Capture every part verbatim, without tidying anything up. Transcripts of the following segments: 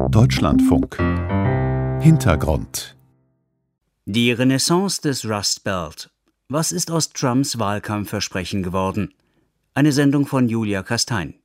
Deutschlandfunk. Hintergrund. Die Renaissance des Rust Belt. Was ist aus Trumps Wahlkampfversprechen geworden? Eine Sendung von Julia Kastein.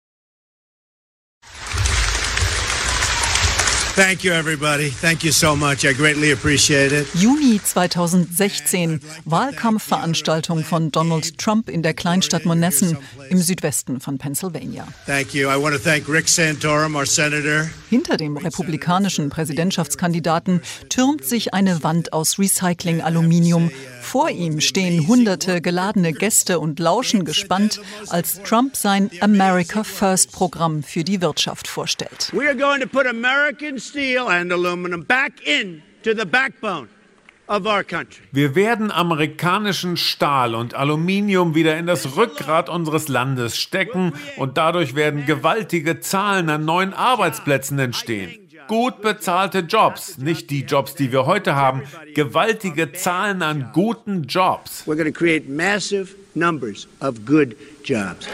Thank you, everybody. Thank you so much. I greatly appreciate it. Juni zweitausendsechzehn, Wahlkampfveranstaltung von Donald Trump in der Kleinstadt Monessen im Südwesten von Pennsylvania. Thank you. I want to thank Rick Santorum, our senator. Hinter dem republikanischen Präsidentschaftskandidaten türmt sich eine Wand aus Recycling-Aluminium. Vor ihm stehen hunderte geladene Gäste und lauschen gespannt, als Trump sein America First-Programm für die Wirtschaft vorstellt. We are going to put American steel and aluminum back into the backbone of our country. Wir werden amerikanischen Stahl und Aluminium wieder in das Rückgrat unseres Landes stecken und dadurch werden gewaltige Zahlen an neuen Arbeitsplätzen entstehen. Gut bezahlte Jobs, nicht die Jobs, die wir heute haben, gewaltige Zahlen an guten Jobs. We're going to create massive numbers of good jobs.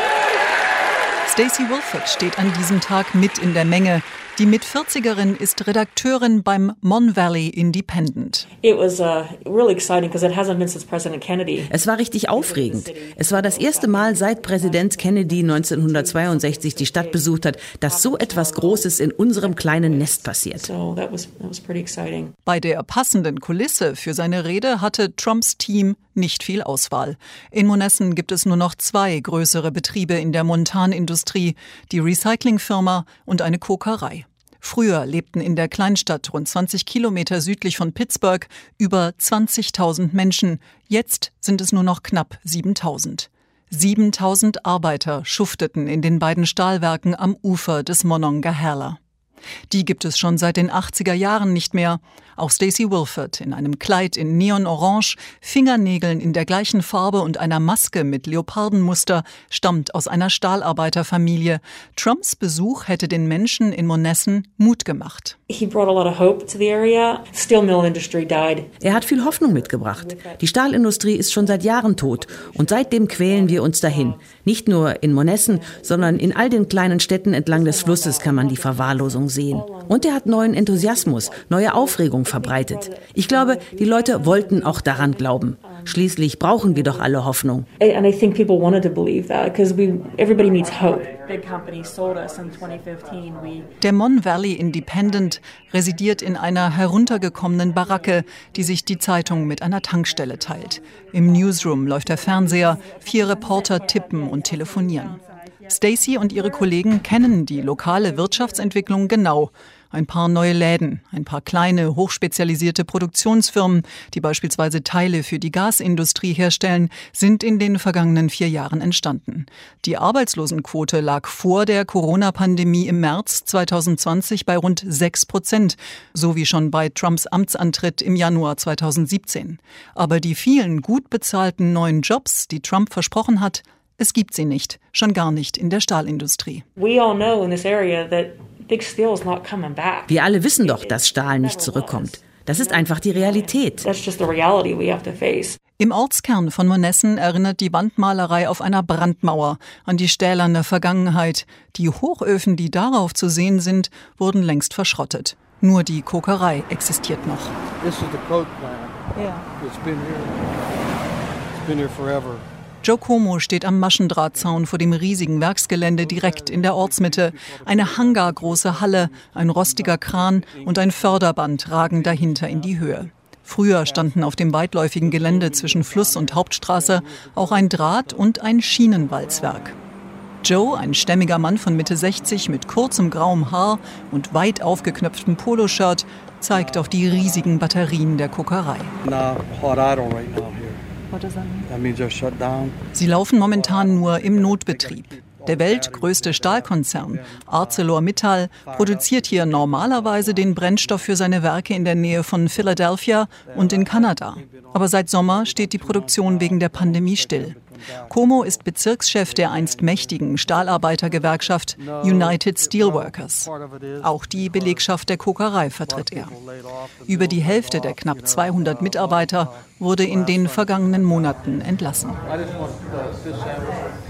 Stacey Wilford steht an diesem Tag mit in der Menge. Die Mitvierzigerin ist Redakteurin beim Mon Valley Independent. It was uh, really exciting because it hasn't been since President Kennedy. Es war richtig aufregend. Es war das erste Mal, seit Präsident Kennedy neunzehnhundertzweiundsechzig die Stadt besucht hat, dass so etwas Großes in unserem kleinen Nest passiert. So that was, that was pretty exciting. Bei der passenden Kulisse für seine Rede hatte Trumps Team nicht viel Auswahl. In Monessen gibt es nur noch zwei größere Betriebe in der Montanindustrie, die Recyclingfirma und eine Kokerei. Früher lebten in der Kleinstadt rund zwanzig Kilometer südlich von Pittsburgh über zwanzigtausend Menschen. Jetzt sind es nur noch knapp siebentausend. siebentausend Arbeiter schufteten in den beiden Stahlwerken am Ufer des Monongahela. Die gibt es schon seit den achtziger Jahren nicht mehr. Auch Stacey Wilford in einem Kleid in Neonorange, Fingernägeln in der gleichen Farbe und einer Maske mit Leopardenmuster stammt aus einer Stahlarbeiterfamilie. Trumps Besuch hätte den Menschen in Monessen Mut gemacht. He brought a lot of hope to the area. Steel mill industry died. Er hat viel Hoffnung mitgebracht. Die Stahlindustrie ist schon seit Jahren tot und seitdem quälen wir uns dahin. Nicht nur in Monessen, sondern in all den kleinen Städten entlang des Flusses kann man die Verwahrlosung sehen. Und er hat neuen Enthusiasmus, neue Aufregung verbreitet. Ich glaube, die Der Mon Valley Independent residiert in einer heruntergekommenen Baracke, die sich die Zeitung mit einer Tankstelle teilt. Im Newsroom läuft der Fernseher, vier Reporter tippen und telefonieren. Stacey und ihre Kollegen kennen die lokale Wirtschaftsentwicklung genau. Ein paar neue Läden, ein paar kleine, hochspezialisierte Produktionsfirmen, die beispielsweise Teile für die Gasindustrie herstellen, sind in den vergangenen vier Jahren entstanden. Die Arbeitslosenquote lag vor der Corona-Pandemie im März zweitausendzwanzig bei rund sechs Prozent, so wie schon bei Trumps Amtsantritt im Januar zweitausendsiebzehn. Aber die vielen gut bezahlten neuen Jobs, die Trump versprochen hat, es gibt sie nicht, schon gar nicht in der Stahlindustrie. We all know in this area that big steel is not coming back. Wir alle wissen doch, dass Stahl nicht zurückkommt. Das ist einfach die Realität. That's just the reality we have to face. Im Ortskern von Monessen erinnert die Wandmalerei auf einer Brandmauer an die stählerne Vergangenheit. Die Hochöfen, die darauf zu sehen sind, wurden längst verschrottet. Nur die Kokerei existiert noch. This is the coke plant. Yeah. It's been here. It's been here forever. Joe Cuomo steht am Maschendrahtzaun vor dem riesigen Werksgelände direkt in der Ortsmitte. Eine hangargroße Halle, ein rostiger Kran und ein Förderband ragen dahinter in die Höhe. Früher standen auf dem weitläufigen Gelände zwischen Fluss und Hauptstraße auch ein Draht- und ein Schienenwalzwerk. Joe, ein stämmiger Mann von Mitte sechzig mit kurzem grauem Haar und weit aufgeknöpftem Poloshirt, zeigt auf die riesigen Batterien der Kokerei. Sie laufen momentan nur im Notbetrieb. Der weltgrößte Stahlkonzern ArcelorMittal produziert hier normalerweise den Brennstoff für seine Werke in der Nähe von Philadelphia und in Kanada. Aber seit Sommer steht die Produktion wegen der Pandemie still. Cuomo ist Bezirkschef der einst mächtigen Stahlarbeitergewerkschaft United Steelworkers. Auch die Belegschaft der Kokerei vertritt er. Über die Hälfte der knapp zweihundert Mitarbeiter wurde in den vergangenen Monaten entlassen.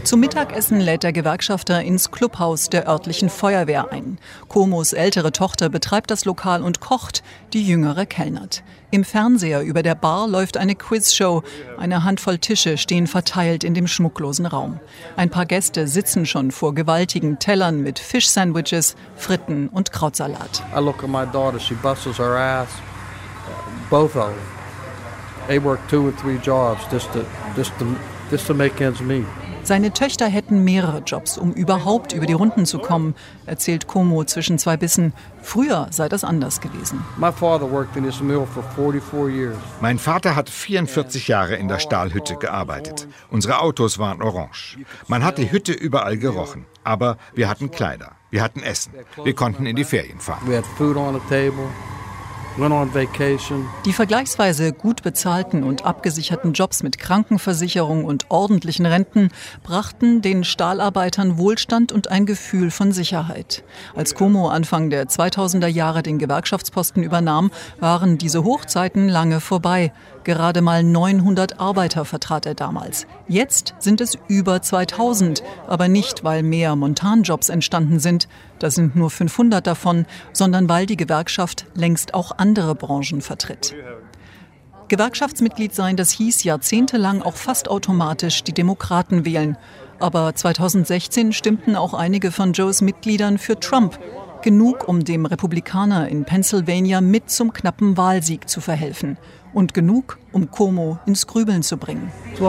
Zum Mittagessen lädt der Gewerkschafter ins Clubhaus der örtlichen Feuerwehr ein. Comos ältere Tochter betreibt das Lokal und kocht, die jüngere kellnert. Im Fernseher über der Bar läuft eine Quizshow. Eine Handvoll Tische stehen verteilt in dem schmucklosen Raum. Ein paar Gäste sitzen schon vor gewaltigen Tellern mit Fish-Sandwiches, Fritten und Krautsalat. I look at my daughter, she busts her ass. Both of them. They work two or three jobs just to, just to, just to make ends meet. Seine Töchter hätten mehrere Jobs, um überhaupt über die Runden zu kommen, erzählt Como zwischen zwei Bissen. Früher sei das anders gewesen. My father worked in this mill for forty-four years. Mein Vater hat vierundvierzig Jahre in der Stahlhütte gearbeitet. Unsere Autos waren orange. Man hat die Hütte überall gerochen. Aber wir hatten Kleider, wir hatten Essen. Wir konnten in die Ferien fahren. We had food on the table. Went on vacation. Die vergleichsweise gut bezahlten und abgesicherten Jobs mit Krankenversicherung und ordentlichen Renten brachten den Stahlarbeitern Wohlstand und ein Gefühl von Sicherheit. Als Como Anfang der zweitausender Jahre den Gewerkschaftsposten übernahm, waren diese Hochzeiten lange vorbei. Gerade mal neunhundert Arbeiter vertrat er damals. Jetzt sind es über zweitausend, aber nicht, weil mehr Montanjobs entstanden sind, das sind nur fünfhundert davon, sondern weil die Gewerkschaft längst auch andere Branchen vertritt. Gewerkschaftsmitglied sein, das hieß jahrzehntelang auch fast automatisch die Demokraten wählen. Aber zweitausendsechzehn stimmten auch einige von Joes Mitgliedern für Trump. Genug, um dem Republikaner in Pennsylvania mit zum knappen Wahlsieg zu verhelfen. Und genug, um Como ins Grübeln zu bringen.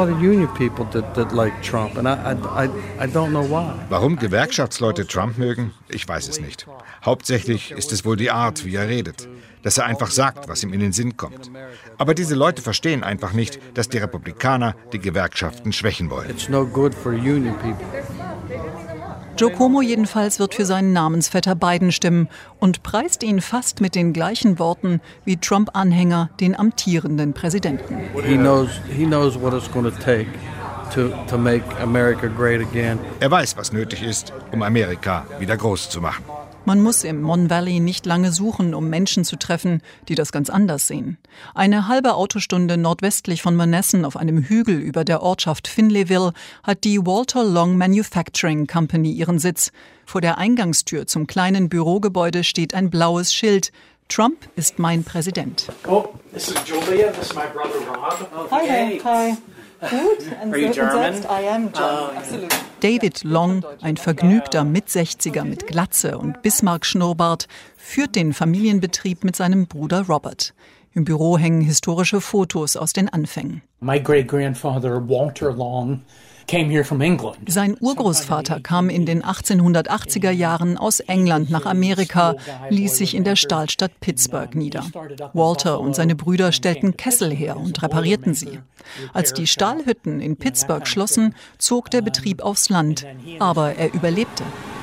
Warum Gewerkschaftsleute Trump mögen? Ich weiß es nicht. Hauptsächlich ist es wohl die Art, wie er redet. Dass er einfach sagt, was ihm in den Sinn kommt. Aber diese Leute verstehen einfach nicht, dass die Republikaner die Gewerkschaften schwächen wollen. It's no good for union people. Joe Como jedenfalls wird für seinen Namensvetter Biden stimmen und preist ihn fast mit den gleichen Worten wie Trump-Anhänger den amtierenden Präsidenten. He knows, he knows what it's going to take to, to make America great again. Er weiß, was nötig ist, um Amerika wieder groß zu machen. Man muss im Mon Valley nicht lange suchen, um Menschen zu treffen, die das ganz anders sehen. Eine halbe Autostunde nordwestlich von Monessen auf einem Hügel über der Ortschaft Finleyville hat die Walter Long Manufacturing Company ihren Sitz. Vor der Eingangstür zum kleinen Bürogebäude steht ein blaues Schild. Trump ist mein Präsident. Oh, this is Julia, this is my brother Rob. Hi, hey. Hi. Gut. Are you German? I am German, absolut. David Long, ein vergnügter Mitsechziger mit Glatze und Bismarck-Schnurrbart, führt den Familienbetrieb mit seinem Bruder Robert. Im Büro hängen historische Fotos aus den Anfängen. My great-grandfather Walter Long came here from England. Sein Urgroßvater kam in den achtzehnhundertachtziger Jahren aus England nach Amerika, ließ sich in der Stahlstadt Pittsburgh nieder. Walter und seine Brüder stellten Kessel her und reparierten sie. Als die Stahlhütten in Pittsburgh schlossen, zog der Betrieb aufs Land, aber er überlebte.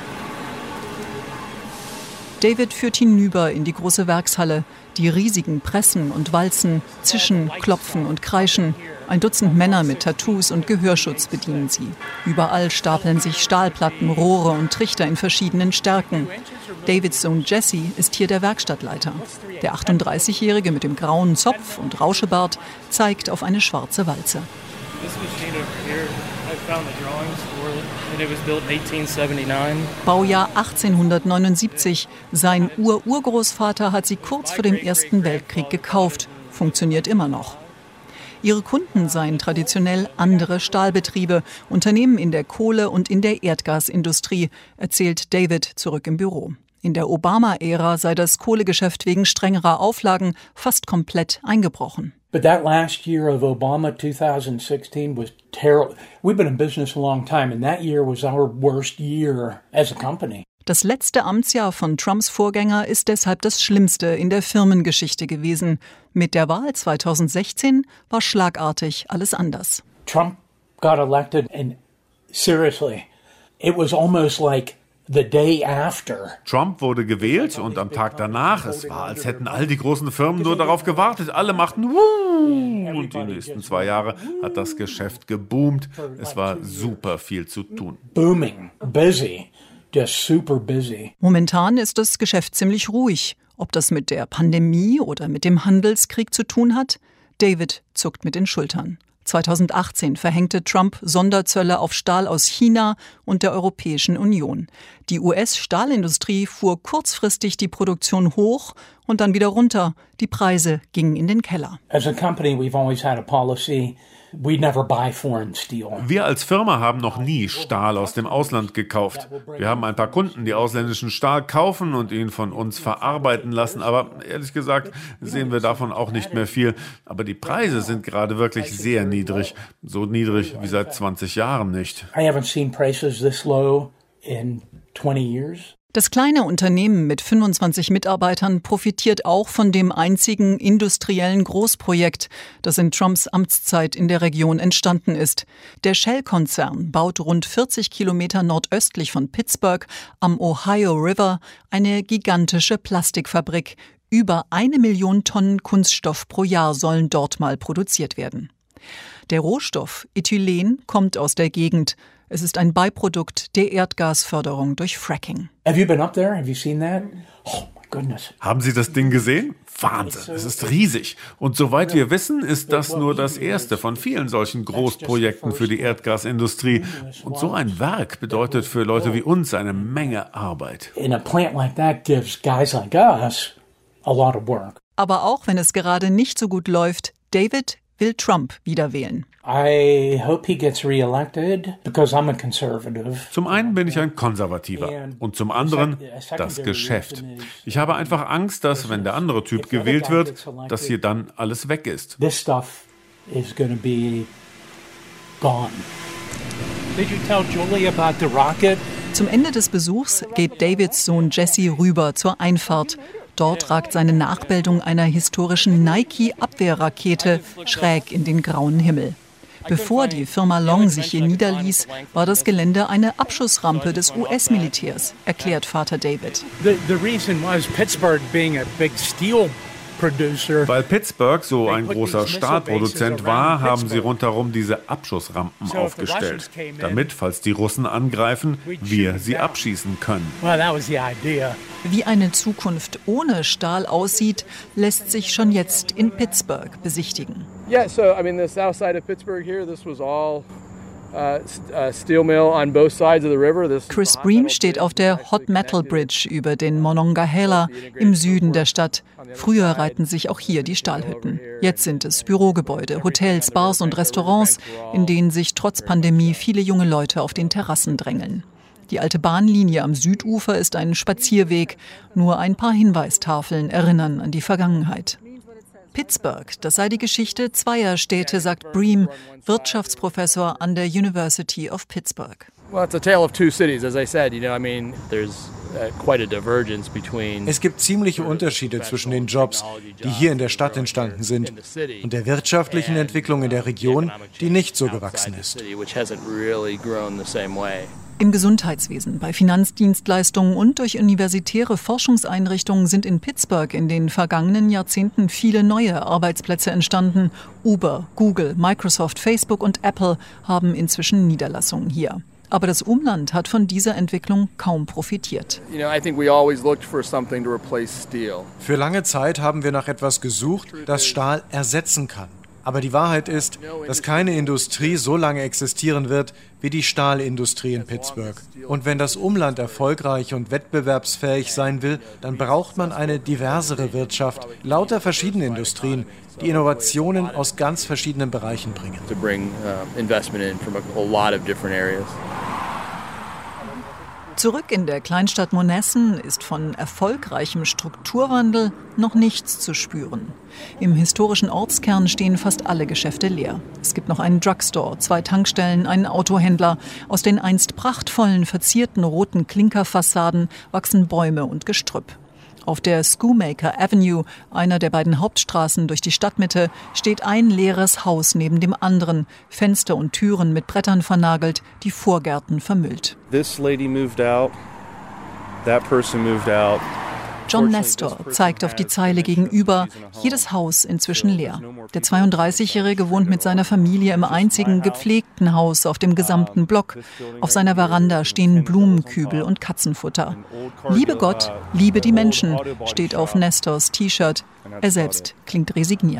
David führt hinüber in die große Werkshalle. Die riesigen Pressen und Walzen zischen, klopfen und kreischen. Ein Dutzend Männer mit Tattoos und Gehörschutz bedienen sie. Überall stapeln sich Stahlplatten, Rohre und Trichter in verschiedenen Stärken. Davids Sohn Jesse ist hier der Werkstattleiter. Der achtunddreißigjährige mit dem grauen Zopf und Rauschebart zeigt auf eine schwarze Walze. Baujahr achtzehnhundertneunundsiebzig. Sein Ur-Urgroßvater hat sie kurz vor dem Ersten Weltkrieg gekauft. Funktioniert immer noch. Ihre Kunden seien traditionell andere Stahlbetriebe, Unternehmen in der Kohle- und in der Erdgasindustrie, erzählt David zurück im Büro. In der Obama-Ära sei das Kohlegeschäft wegen strengerer Auflagen fast komplett eingebrochen. But that last year of Obama twenty sixteen was terrible. We've been in business a long time and that year was our worst year as a company. Das letzte Amtsjahr von Trumps Vorgänger ist deshalb das schlimmste in der Firmengeschichte gewesen. Mit der Wahl zweitausendsechzehn war schlagartig alles anders. Trump got elected and seriously, it was almost like the day after. Trump wurde gewählt und am Tag danach, es war, als hätten all die großen Firmen nur darauf gewartet. Alle machten Wuh! Und die nächsten zwei Jahre hat das Geschäft geboomt. Es war super viel zu tun. Booming, busy. Just super busy. Momentan ist das Geschäft ziemlich ruhig. Ob das mit der Pandemie oder mit dem Handelskrieg zu tun hat? David zuckt mit den Schultern. zweitausendachtzehn verhängte Trump Sonderzölle auf Stahl aus China und der Europäischen Union. Die U S-Stahlindustrie fuhr kurzfristig die Produktion hoch und dann wieder runter. Die Preise gingen in den Keller. As a company, we've always had a policy. We never buy foreign steel. Wir als Firma haben noch nie Stahl aus dem Ausland gekauft. Wir haben ein paar Kunden, die ausländischen Stahl kaufen und ihn von uns verarbeiten lassen. Aber ehrlich gesagt sehen wir davon auch nicht mehr viel. Aber die Preise sind gerade wirklich sehr niedrig. So niedrig wie seit zwanzig Jahren nicht. I haven't seen prices this low in twenty years. Das kleine Unternehmen mit fünfundzwanzig Mitarbeitern profitiert auch von dem einzigen industriellen Großprojekt, das in Trumps Amtszeit in der Region entstanden ist. Der Shell-Konzern baut rund vierzig Kilometer nordöstlich von Pittsburgh am Ohio River eine gigantische Plastikfabrik. Über eine Million Tonnen Kunststoff pro Jahr sollen dort mal produziert werden. Der Rohstoff Ethylen kommt aus der Gegend. Es ist ein Beiprodukt der Erdgasförderung durch Fracking. Have you been up there? Have you seen that? Oh my goodness. Haben Sie das Ding gesehen? Wahnsinn, es ist riesig. Und soweit wir wissen, ist das nur das erste von vielen solchen Großprojekten für die Erdgasindustrie. Und so ein Werk bedeutet für Leute wie uns eine Menge Arbeit. In a plant like that gives guys like us a lot of work. Aber auch wenn es gerade nicht so gut läuft, David will Trump wieder wählen. I hope he gets reelected because I'm a conservative. Zum einen bin ich ein Konservativer und zum anderen das Geschäft. Ich habe einfach Angst, dass, wenn der andere Typ gewählt wird, dass hier dann alles weg ist. This stuff is going to be gone. Did you tell Julie about the rocket? Zum Ende des Besuchs geht Davids Sohn Jesse rüber zur Einfahrt. Dort ragt seine Nachbildung einer historischen Nike-Abwehrrakete schräg in den grauen Himmel. Bevor die Firma Long sich hier niederließ, war das Gelände eine Abschussrampe des U S-Militärs, erklärt Vater David. The, the reason was Pittsburgh being a big steel producer. Weil Pittsburgh so ein großer Stahlproduzent war, haben sie rundherum diese Abschussrampen aufgestellt, damit, falls die Russen angreifen, wir sie abschießen können. Well, that was the idea. Wie eine Zukunft ohne Stahl aussieht, lässt sich schon jetzt in Pittsburgh besichtigen. Yeah, so I mean the south side of Pittsburgh here, this was all uh, steel mill on both sides of the river. This Chris Bream steht auf der Hot Metal Bridge über den Monongahela im Süden der Stadt. Früher reihten sich auch hier die Stahlhütten. Jetzt sind es Bürogebäude, Hotels, Bars und Restaurants, in denen sich trotz Pandemie viele junge Leute auf den Terrassen drängeln. Die alte Bahnlinie am Südufer ist ein Spazierweg. Nur ein paar Hinweistafeln erinnern an die Vergangenheit. Pittsburgh, das sei die Geschichte zweier Städte, sagt Bream, Wirtschaftsprofessor an der University of Pittsburgh. Well, it's a tale of two cities, as I said. You know, I mean, there's Es gibt ziemliche Unterschiede zwischen den Jobs, die hier in der Stadt entstanden sind, und der wirtschaftlichen Entwicklung in der Region, die nicht so gewachsen ist. Im Gesundheitswesen, bei Finanzdienstleistungen und durch universitäre Forschungseinrichtungen sind in Pittsburgh in den vergangenen Jahrzehnten viele neue Arbeitsplätze entstanden. Uber, Google, Microsoft, Facebook und Apple haben inzwischen Niederlassungen hier. Aber das Umland hat von dieser Entwicklung kaum profitiert. Für lange Zeit haben wir nach etwas gesucht, das Stahl ersetzen kann. Aber die Wahrheit ist, dass keine Industrie so lange existieren wird wie die Stahlindustrie in Pittsburgh. Und wenn das Umland erfolgreich und wettbewerbsfähig sein will, dann braucht man eine diversere Wirtschaft, lauter verschiedene Industrien, die Innovationen aus ganz verschiedenen Bereichen bringen. Zurück in der Kleinstadt Monessen ist von erfolgreichem Strukturwandel noch nichts zu spüren. Im historischen Ortskern stehen fast alle Geschäfte leer. Es gibt noch einen Drugstore, zwei Tankstellen, einen Autohändler. Aus den einst prachtvollen, verzierten roten Klinkerfassaden wachsen Bäume und Gestrüpp. Auf der Schoonmaker Avenue, einer der beiden Hauptstraßen durch die Stadtmitte, steht ein leeres Haus neben dem anderen, Fenster und Türen mit Brettern vernagelt, die Vorgärten vermüllt. This lady moved out. That person moved out. John Nestor zeigt auf die Zeile gegenüber, jedes Haus inzwischen leer. Der zweiunddreißigjährige wohnt mit seiner Familie im einzigen gepflegten Haus auf dem gesamten Block. Auf seiner Veranda stehen Blumenkübel und Katzenfutter. Liebe Gott, liebe die Menschen, steht auf Nestors T-Shirt. Er selbst klingt resigniert.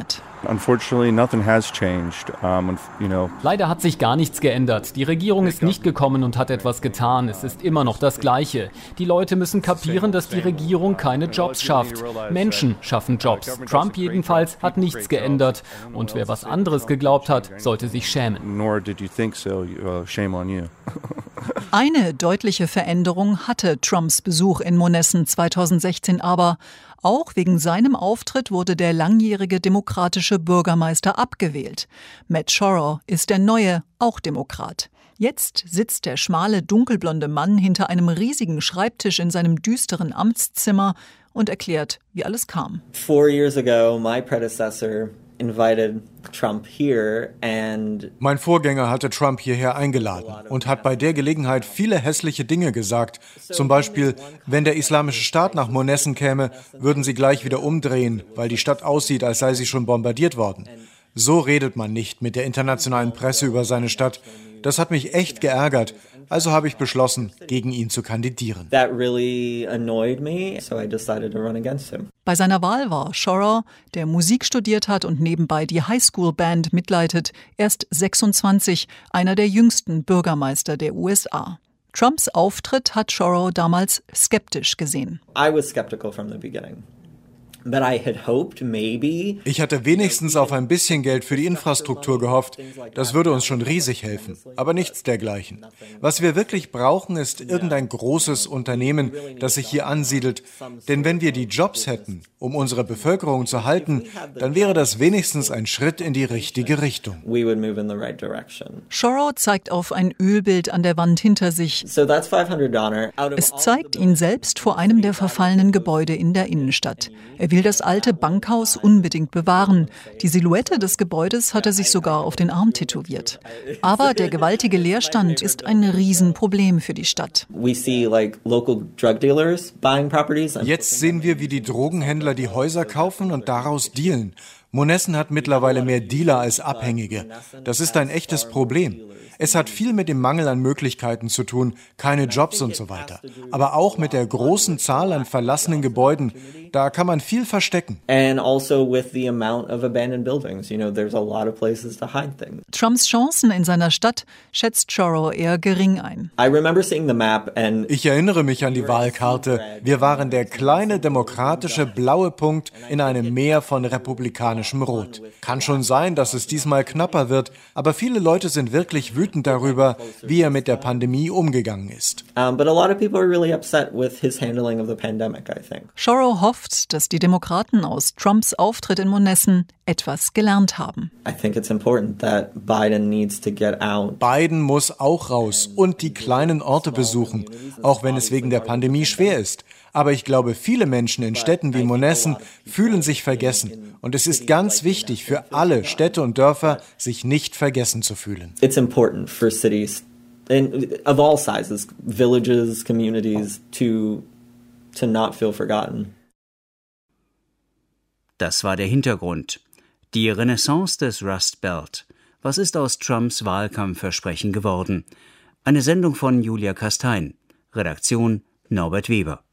Unfortunately, nothing has changed. Um, you know. Leider hat sich gar nichts geändert. Die Regierung ist nicht gekommen und hat etwas getan. Es ist immer noch das Gleiche. Die Leute müssen kapieren, dass die Regierung keine Jobs schafft. Menschen schaffen Jobs. Trump jedenfalls hat nichts geändert. Und wer was anderes geglaubt hat, sollte sich schämen. Nor did you think so. Uh, shame on you. Eine deutliche Veränderung hatte Trumps Besuch in Monessen zweitausendsechzehn aber. Auch wegen seinem Auftritt wurde der langjährige demokratische Bürgermeister abgewählt. Matt Shorrow ist der neue, auch Demokrat. Jetzt sitzt der schmale, dunkelblonde Mann hinter einem riesigen Schreibtisch in seinem düsteren Amtszimmer und erklärt, wie alles kam. Four years ago, my predecessor invited Trump here and mein Vorgänger hatte Trump hierher eingeladen und hat bei der Gelegenheit viele hässliche Dinge gesagt. Zum Beispiel, wenn der Islamische Staat nach Monessen käme, würden sie gleich wieder umdrehen, weil die Stadt aussieht, als sei sie schon bombardiert worden. So redet man nicht mit der internationalen Presse über seine Stadt. Das hat mich echt geärgert. Also habe ich beschlossen, gegen ihn zu kandidieren. That really annoyed me, so I decided to run against him. Bei seiner Wahl war Shorrow, der Musik studiert hat und nebenbei die Highschool-Band mitleitet, erst sechsundzwanzig, einer der jüngsten Bürgermeister der U S A. Trumps Auftritt hat Shorrow damals skeptisch gesehen. I was skeptical from the beginning. But I had hoped maybe ich hatte wenigstens auf ein bisschen Geld für die Infrastruktur gehofft. Das würde uns schon riesig helfen, aber nichts dergleichen. Was wir wirklich brauchen, ist irgendein großes Unternehmen, das sich hier ansiedelt. Denn wenn wir die Jobs hätten, um unsere Bevölkerung zu halten, dann wäre das wenigstens ein Schritt in die richtige Richtung. Shorrow zeigt auf ein Ölbild an der Wand hinter sich. Es zeigt ihn selbst vor einem der verfallenen Gebäude in der Innenstadt. Er will das alte Bankhaus unbedingt bewahren. Die Silhouette des Gebäudes hat er sich sogar auf den Arm tätowiert. Aber der gewaltige Leerstand ist ein Riesenproblem für die Stadt. Jetzt sehen wir, wie die Drogenhändler die Häuser kaufen und daraus dealen. Monessen hat mittlerweile mehr Dealer als Abhängige. Das ist ein echtes Problem. Es hat viel mit dem Mangel an Möglichkeiten zu tun, keine Jobs und so weiter. Aber auch mit der großen Zahl an verlassenen Gebäuden. Da kann man viel verstecken. Trumps Chancen in seiner Stadt schätzt Shorrow eher gering ein. Ich erinnere mich an die Wahlkarte. Wir waren der kleine demokratische blaue Punkt in einem Meer von republikanischem Rot. Kann schon sein, dass es diesmal knapper wird, aber viele Leute sind wirklich wütend darüber, wie er mit der Pandemie umgegangen ist. Shorrow hofft, dass die Demokraten aus Trumps Auftritt in Monessen etwas gelernt haben. Biden muss auch raus und die kleinen Orte besuchen, auch wenn es wegen der Pandemie schwer ist. Aber ich glaube, viele Menschen in Städten wie Monessen fühlen sich vergessen. Und es ist ganz wichtig für alle Städte und Dörfer, sich nicht vergessen zu fühlen. It's important for cities of all sizes, villages, communities, to, to not feel forgotten. Das war der Hintergrund. Die Renaissance des Rust Belt. Was ist aus Trumps Wahlkampfversprechen geworden? Eine Sendung von Julia Kastein. Redaktion Norbert Weber.